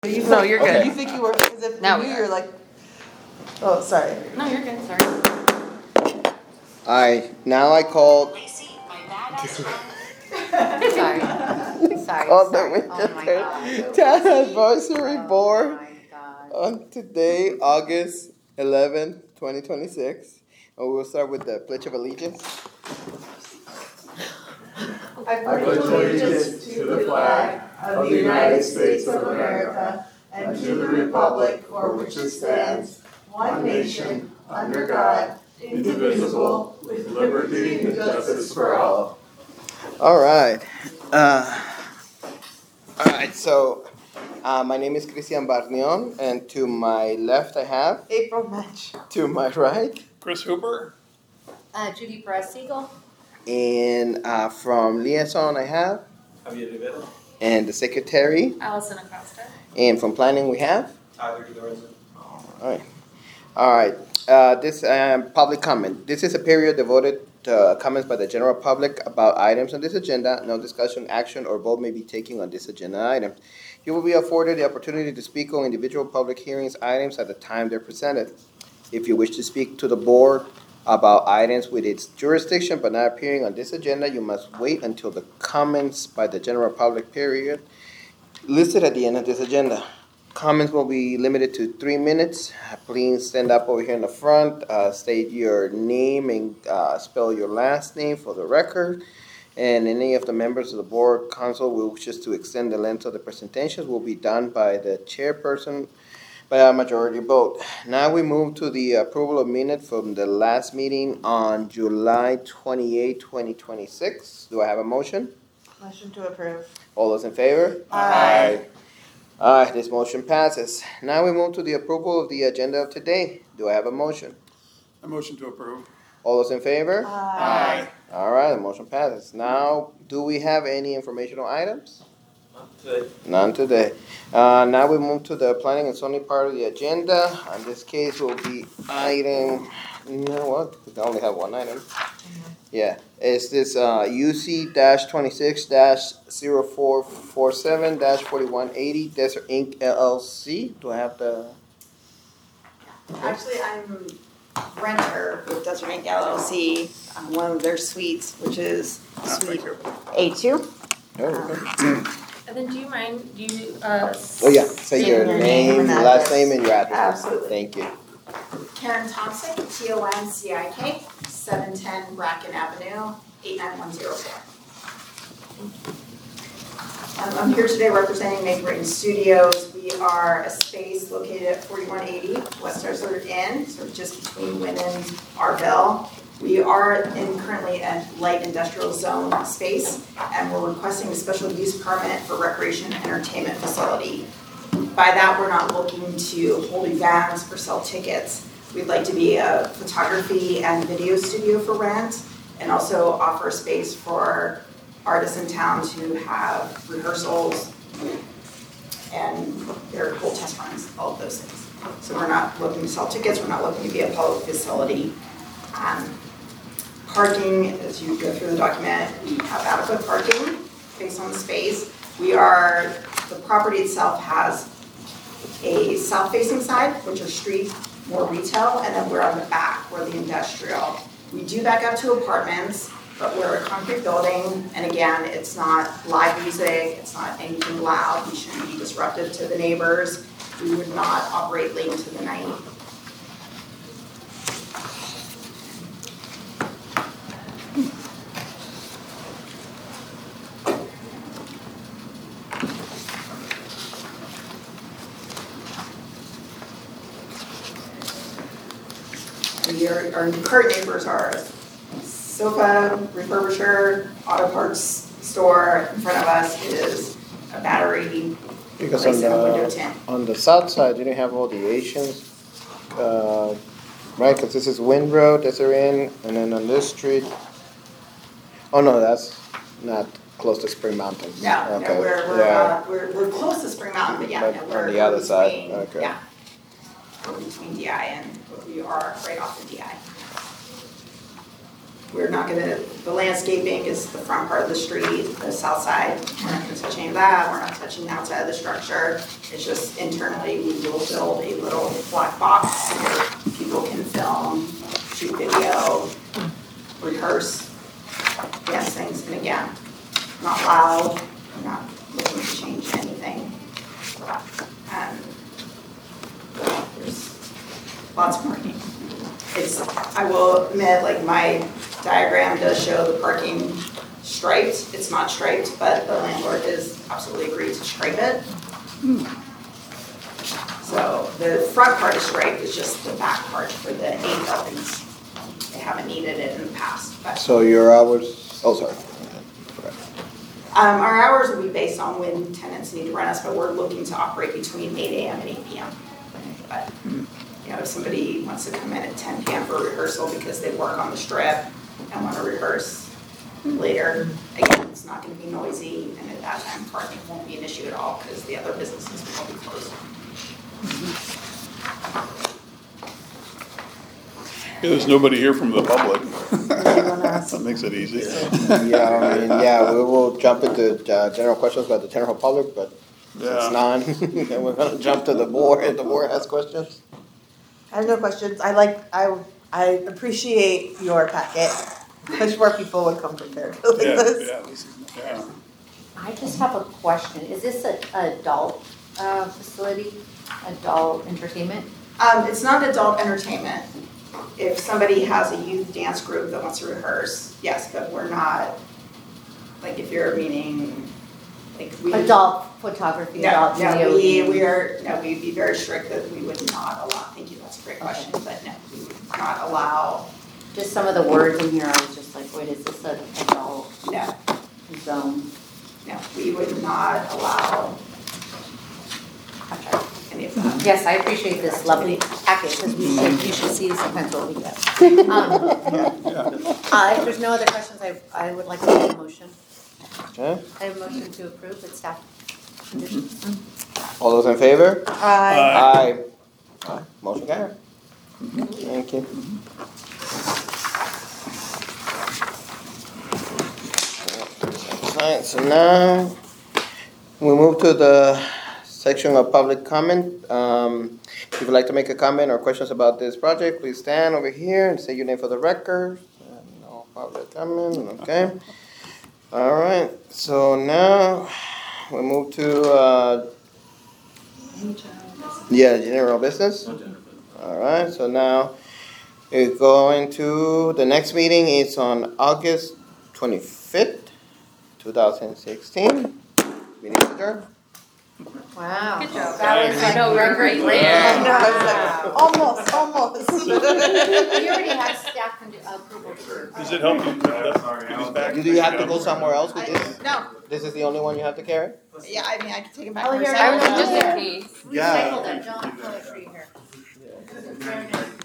No, you're good. You think you were, because if Now you we knew, are. you're like, oh, sorry. No, you're good. Sorry. Alright, now I call. Sorry. Call the Sorry. Winchester Town Advisory Board my God. on today, August 11th, 2026. And we'll start with the Pledge of Allegiance. I pledge allegiance to the flag of the United States of America and to the republic for which it stands, one nation, under God, indivisible, with liberty and justice for all. Alright. So my name is Cristian Barnion, and to my left I have, April Match. to my right, Chris Hooper. Judy Perez-Siegel. and from Liaison I have, Javier Rivera. and the secretary, Allison Acosta. and from planning we have. Tyler Lorenzo. All right. This public comment. This is a period devoted to comments by the general public about items on this agenda. No discussion, action, or vote may be taken on this agenda item. You will be afforded the opportunity to speak on individual public hearings items at the time they're presented. If you wish to speak to the board about items with its jurisdiction but not appearing on this agenda, you must wait until the comments by the general public period listed at the end of this agenda. Comments will be limited to 3 minutes. Please stand up over here in the front, state your name and spell your last name for the record. And any of the members of the board council who wishes to extend the length of the presentations will be done by the chairperson by a majority vote. Now we move to the approval of minutes from the last meeting on July 28, 2026. Do I have a motion? Motion to approve. All those in favor? Aye. Aye, this motion passes. Now we move to the approval of the agenda of today. Do I have a motion? A motion to approve. All those in favor? Aye. All right, the motion passes. Now, do we have any informational items? None today. Now we move to the planning and zoning part of the agenda. In this case, will be item, you know what? We only have one item. Yeah, it's this UC-26-0447-4180 Desert Inc. LLC. Do I have the? Actually, I'm renter with Desert Inc. LLC, one of their suites, which is suite A2. Oh, okay. And then do you mind, Oh, yeah, say your name, and your last address. name, and your address. Absolutely. Thank you. Karen Thompson, TONCIK, 710 Bracken Avenue, 89104. I'm here today representing Make Rain Studios. We are a space located at 4180 West Desert Inn, sort of just between Wynn and Arville. We are currently a light industrial zone space, and we're requesting a special use permit for recreation and entertainment facility. By that, we're not looking to hold events or sell tickets. We'd like to be a photography and video studio for rent, and also offer space for artists in town to have rehearsals and their whole test runs, all of those things. So we're not looking to sell tickets, we're not looking to be a public facility. Parking, as you go through the document, we have adequate parking based on the space. The property itself has a south-facing side, which are street, more retail, and then we're on the back, we're the industrial. We do back up to apartments, but we're a concrete building, and again, it's not live music, it's not anything loud, we shouldn't be disruptive to the neighbors. We would not operate late into the night. Our current neighbors are sofa refurbisher, auto parts store. In front of us is a battery Because place and a window tint. on the south side, you didn't have all the Asians, right? Because this is Wind Road, Desert Inn, and then on this street. Oh no, that's not close to Spring Mountain. No, Okay. we're close to Spring Mountain, but yeah, But no, we're on the other between, side, okay. Yeah, we're between DI and we are right off the DI. We're not gonna, the landscaping is the front part of the street, the south side. We're not gonna touch any of that. We're not touching the outside of the structure. It's just internally, we will build a little black box where people can film, shoot video, rehearse, dance things. And again, not loud, we're not looking to change anything. There's lots of parking. I will admit, like, my diagram does show the parking striped. It's not striped, but the landlord has absolutely agreed to stripe it. So the front part is striped, it's just the back part for the 8 buildings. They haven't needed it in the past, but. So your hours, oh, sorry. Our hours will be based on when tenants need to rent us, but we're looking to operate between 8 a.m. and 8 p.m. But, you know, if somebody wants to come in at 10 p.m. for rehearsal because they work on the strip and want to rehearse later, again, it's not going to be noisy, and at that time, parking won't be an issue at all because the other businesses will be closed. Yeah, there's nobody here from the public. That makes it easy. Yeah, we will jump into general questions about the general public, but Yeah. since none, then we're gonna jump to the board, if the board has questions. I have no questions. I appreciate your packet. Wish more people would come prepared like this. Yeah. I just have a question. Is this an adult facility, adult entertainment? It's not adult entertainment. If somebody has a youth dance group that wants to rehearse, yes, but we're not, like, if you're meaning, like, we. Adult photography, adult video. We'd be very strict that we would not allow, thank you, that's a great question, but no, we would not allow. Just some of the words in here, I was just like, wait, is this an adult No, zone? no, we would not allow any of that. Yes, I appreciate this lovely packet, because you should see sometimes what we get. If there's no other questions, I would like to make a motion. Okay, I have a motion to approve with staff conditions. all those in favor? Aye. Aye. Motion carried. Thank you. Alright, so now we move to the section of public comment. If you would like to make a comment or questions about this project, please stand over here and say your name for the record. No public comment, okay. Alright, so now we move to general business. Alright, so now we're going to, the next meeting is on August 25th, 2016. Meeting adjourned. Wow. Good job. That was, I know, we're great. I know, it's like, almost. We already have staff approval. Does it help you get these back? Do you have to go somewhere else with this? No, This is the only one you have to carry? yeah, I mean, I can take it back. Oh, for here, recycling. I was just in case. Yeah. Recycle them, John, put it for you here.